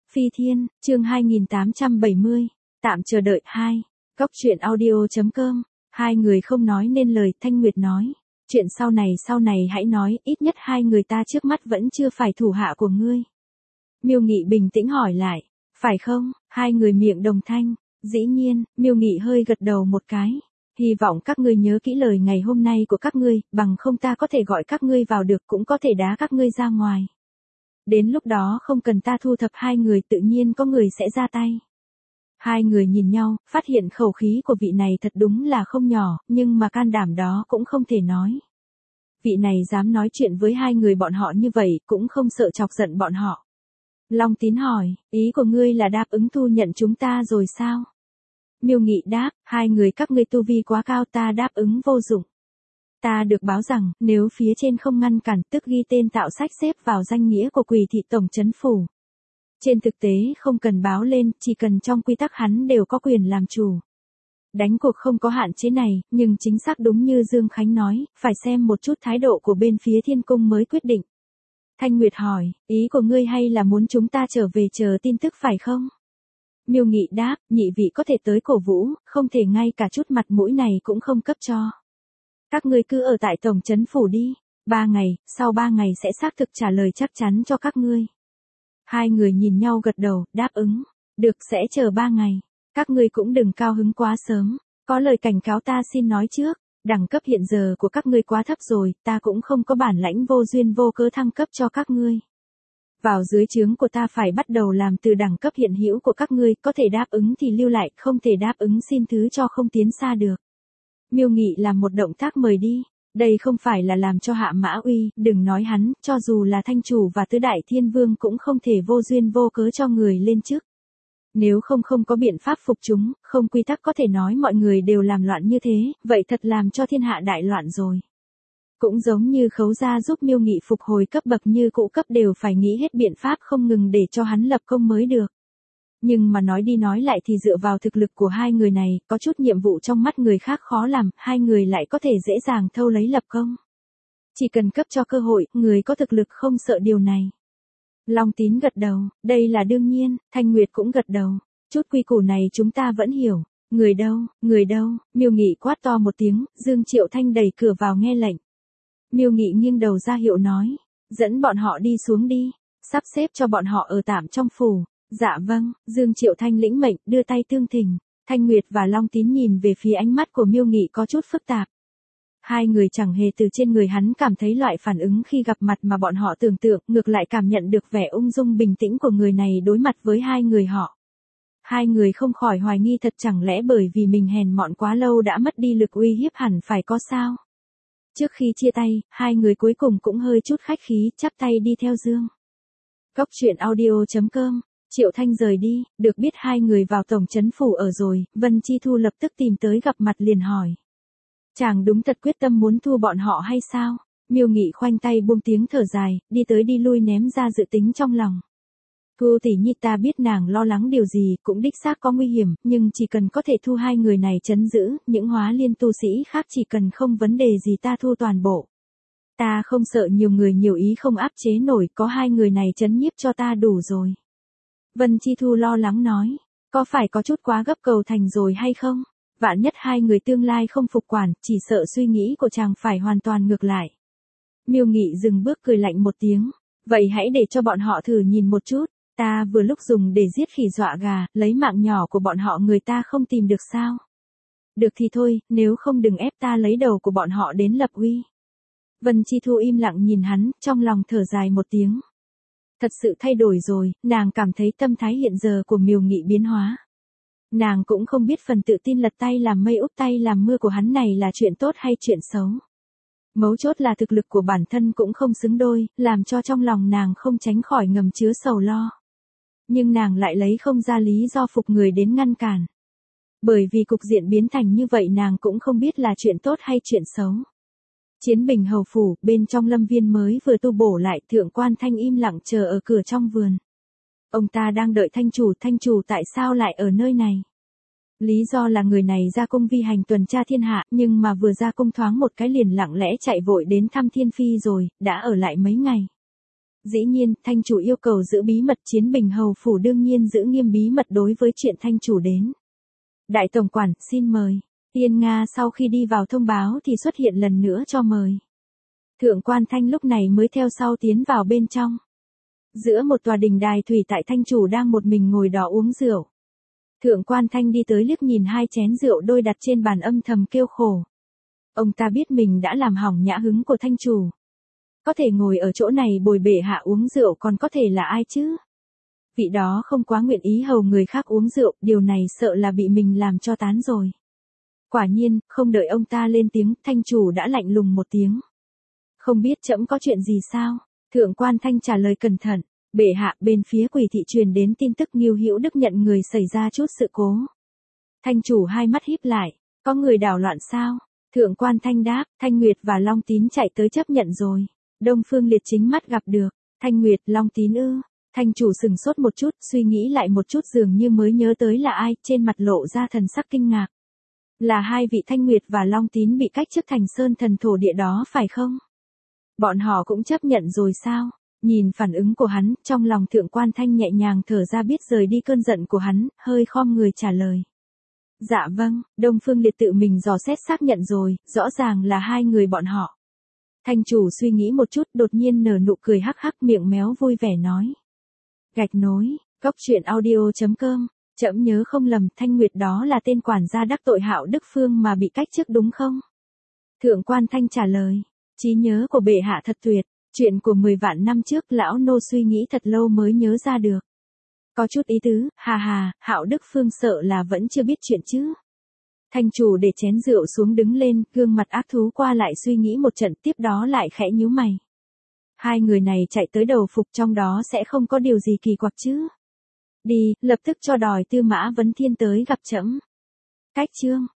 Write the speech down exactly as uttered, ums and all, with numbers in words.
Phi Thiên, chương hai nghìn tám trăm bảy mươi, tạm chờ đợi hai. Cốc truyện audio.com, hai người không nói nên lời. Thanh Nguyệt nói, chuyện sau này sau này hãy nói, ít nhất hai người ta trước mắt vẫn chưa phải thủ hạ của ngươi. Miêu Nghị bình tĩnh hỏi lại, phải không? Hai người miệng đồng thanh, dĩ nhiên. Miêu Nghị hơi gật đầu một cái. Hy vọng các ngươi nhớ kỹ lời ngày hôm nay của các ngươi, bằng không ta có thể gọi các ngươi vào được, cũng có thể đá các ngươi ra ngoài. Đến lúc đó không cần ta thu thập hai người, tự nhiên có người sẽ ra tay. Hai người nhìn nhau, phát hiện khẩu khí của vị này thật đúng là không nhỏ, nhưng mà can đảm đó cũng không thể nói. Vị này dám nói chuyện với hai người bọn họ như vậy, cũng không sợ chọc giận bọn họ. Long Tín hỏi, ý của ngươi là đáp ứng thu nhận chúng ta rồi sao? Miêu Nghị đáp, hai người các ngươi tu vi quá cao, ta đáp ứng vô dụng. Ta được báo rằng, nếu phía trên không ngăn cản, tức ghi tên tạo sách xếp vào danh nghĩa của Quỳ thị tổng trấn phủ. Trên thực tế không cần báo lên, chỉ cần trong quy tắc hắn đều có quyền làm chủ. Đánh cuộc không có hạn chế này, nhưng chính xác đúng như Dương Khánh nói, phải xem một chút thái độ của bên phía Thiên Cung mới quyết định. Thanh Nguyệt hỏi, ý của ngươi hay là muốn chúng ta trở về chờ tin tức phải không? Miêu Nghị đáp, nhị vị có thể tới cổ vũ, không thể ngay cả chút mặt mũi này cũng không cấp cho. Các ngươi cứ ở tại tổng trấn phủ đi, ba ngày, sau ba ngày sẽ xác thực trả lời chắc chắn cho các ngươi. Hai người nhìn nhau gật đầu, đáp ứng, được, sẽ chờ ba ngày. Các ngươi cũng đừng cao hứng quá sớm, có lời cảnh cáo ta xin nói trước, đẳng cấp hiện giờ của các ngươi quá thấp rồi, ta cũng không có bản lãnh vô duyên vô cớ thăng cấp cho các ngươi. Vào dưới trướng của ta phải bắt đầu làm từ đẳng cấp hiện hữu của các ngươi, có thể đáp ứng thì lưu lại, không thể đáp ứng xin thứ cho không tiến xa được. Miêu Nghị làm một động tác mời đi, đây không phải là làm cho hạ mã uy, đừng nói hắn, cho dù là thanh chủ và tứ đại thiên vương cũng không thể vô duyên vô cớ cho người lên chức. Nếu không không có biện pháp phục chúng, không quy tắc có thể nói mọi người đều làm loạn như thế, vậy thật làm cho thiên hạ đại loạn rồi. Cũng giống như Khấu gia giúp Miêu Nghị phục hồi cấp bậc như cũ cấp đều phải nghĩ hết biện pháp không ngừng để cho hắn lập công mới được. Nhưng mà nói đi nói lại thì dựa vào thực lực của hai người này, có chút nhiệm vụ trong mắt người khác khó làm, hai người lại có thể dễ dàng thâu lấy lập công. Chỉ cần cấp cho cơ hội, người có thực lực không sợ điều này. Long Tín gật đầu, đây là đương nhiên. Thanh Nguyệt cũng gật đầu, chút quy củ này chúng ta vẫn hiểu. Người đâu, người đâu? Miêu Nghị quát to một tiếng, Dương Triệu Thanh đẩy cửa vào nghe lệnh. Miêu Nghị nghiêng đầu ra hiệu nói, dẫn bọn họ đi xuống đi, sắp xếp cho bọn họ ở tạm trong phủ. Dạ vâng. Dương Triệu Thanh lĩnh mệnh, đưa tay tương thỉnh. Thanh Nguyệt và Long Tín nhìn về phía ánh mắt của Miêu Nghị có chút phức tạp. Hai người chẳng hề từ trên người hắn cảm thấy loại phản ứng khi gặp mặt mà bọn họ tưởng tượng, ngược lại cảm nhận được vẻ ung dung bình tĩnh của người này đối mặt với hai người họ. Hai người không khỏi hoài nghi thật chẳng lẽ bởi vì mình hèn mọn quá lâu đã mất đi lực uy hiếp hẳn phải có sao. Trước khi chia tay, hai người cuối cùng cũng hơi chút khách khí, chắp tay đi theo Dương. Cốc truyện audio.com. Triệu Thanh rời đi, được biết hai người vào tổng trấn phủ ở rồi, Vân Chi Thu lập tức tìm tới gặp mặt liền hỏi. Chàng đúng thật quyết tâm muốn thu bọn họ hay sao? Miêu Nghị khoanh tay buông tiếng thở dài, đi tới đi lui ném ra dự tính trong lòng. Thu tỷ nhi, ta biết nàng lo lắng điều gì, cũng đích xác có nguy hiểm, nhưng chỉ cần có thể thu hai người này trấn giữ, những hóa liên tu sĩ khác chỉ cần không vấn đề gì ta thu toàn bộ. Ta không sợ nhiều người nhiều ý không áp chế nổi, có hai người này trấn nhiếp cho ta đủ rồi. Vân Chi Thu lo lắng nói, có phải có chút quá gấp cầu thành rồi hay không? Vạn nhất hai người tương lai không phục quản, chỉ sợ suy nghĩ của chàng phải hoàn toàn ngược lại. Miêu Nghị dừng bước cười lạnh một tiếng, vậy hãy để cho bọn họ thử nhìn một chút, ta vừa lúc dùng để giết khỉ dọa gà, lấy mạng nhỏ của bọn họ người ta không tìm được sao? Được thì thôi, nếu không đừng ép ta lấy đầu của bọn họ đến lập uy. Vân Chi Thu im lặng nhìn hắn, trong lòng thở dài một tiếng. Thật sự thay đổi rồi, nàng cảm thấy tâm thái hiện giờ của Miêu Nghị biến hóa. Nàng cũng không biết phần tự tin lật tay làm mây úp tay làm mưa của hắn này là chuyện tốt hay chuyện xấu. Mấu chốt là thực lực của bản thân cũng không xứng đôi, làm cho trong lòng nàng không tránh khỏi ngầm chứa sầu lo. Nhưng nàng lại lấy không ra lý do phục người đến ngăn cản. Bởi vì cục diện biến thành như vậy nàng cũng không biết là chuyện tốt hay chuyện xấu. Chiến Bình hầu phủ, bên trong lâm viên mới vừa tu bổ lại, thượng quan Thanh im lặng chờ ở cửa trong vườn. Ông ta đang đợi thanh chủ, thanh chủ tại sao lại ở nơi này? Lý do là người này ra cung vi hành tuần tra thiên hạ, nhưng mà vừa ra cung thoáng một cái liền lặng lẽ chạy vội đến thăm Thiên Phi rồi, đã ở lại mấy ngày. Dĩ nhiên, thanh chủ yêu cầu giữ bí mật, Chiến Bình hầu phủ đương nhiên giữ nghiêm bí mật đối với chuyện thanh chủ đến. Đại tổng quản, xin mời. Tiên Nga sau khi đi vào thông báo thì xuất hiện lần nữa cho mời. Thượng quan Thanh lúc này mới theo sau tiến vào bên trong. Giữa một tòa đình đài thủy tại thanh chủ đang một mình ngồi đó uống rượu. Thượng quan Thanh đi tới liếc nhìn hai chén rượu đôi đặt trên bàn âm thầm kêu khổ. Ông ta biết mình đã làm hỏng nhã hứng của thanh chủ. Có thể ngồi ở chỗ này bồi bể hạ uống rượu còn có thể là ai chứ? Vị đó không quá nguyện ý hầu người khác uống rượu, điều này sợ là bị mình làm cho tán rồi. Quả nhiên, không đợi ông ta lên tiếng, thanh chủ đã lạnh lùng một tiếng. Không biết trẫm có chuyện gì sao? Thượng quan Thanh trả lời cẩn thận. Bệ hạ, bên phía Quỷ thị truyền đến tin tức Ngưu Hữu Đức nhận người xảy ra chút sự cố. Thanh chủ hai mắt híp lại, có người đảo loạn sao? Thượng quan Thanh đáp, Thanh Nguyệt và Long Tín chạy tới chấp nhận rồi. Đông Phương Liệt chính mắt gặp được. Thanh Nguyệt, Long Tín ư? Thanh chủ sừng sốt một chút, suy nghĩ lại một chút dường như mới nhớ tới là ai, trên mặt lộ ra thần sắc kinh ngạc. Là hai vị Thanh Nguyệt và Long Tín bị cách chức thành sơn thần thổ địa đó phải không? Bọn họ cũng chấp nhận rồi sao? Nhìn phản ứng của hắn, trong lòng thượng quan Thanh nhẹ nhàng thở ra biết rời đi cơn giận của hắn, hơi khom người trả lời. Dạ vâng, Đông Phương Liệt tự mình dò xét xác nhận rồi, rõ ràng là hai người bọn họ. Thanh chủ suy nghĩ một chút đột nhiên nở nụ cười hắc hắc miệng méo vui vẻ nói. Gạch nối, cốc truyện audio chấm com, trẫm nhớ không lầm Thanh Nguyệt đó là tên quản gia đắc tội Hạo Đức Phương mà bị cách chức đúng không? Thượng quan Thanh trả lời, trí nhớ của bệ hạ thật tuyệt, chuyện của mười vạn năm trước lão nô suy nghĩ thật lâu mới nhớ ra được. Có chút ý tứ, hà hà, Hạo Đức Phương sợ là vẫn chưa biết chuyện chứ. Thanh chủ để chén rượu xuống đứng lên, gương mặt ác thú qua lại suy nghĩ một trận tiếp đó lại khẽ nhíu mày. Hai người này chạy tới đầu phục trong đó sẽ không có điều gì kỳ quặc chứ. Đi, lập tức cho đòi Tư Mã Vấn Thiên tới gặp trẫm. Cách chương.